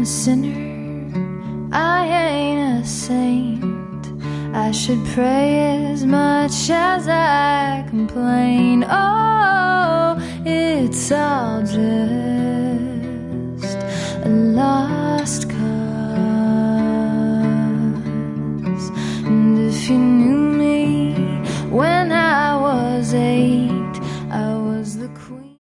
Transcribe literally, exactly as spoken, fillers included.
a sinner, I ain't a saint. I should pray as much as I complain. Oh, it's all just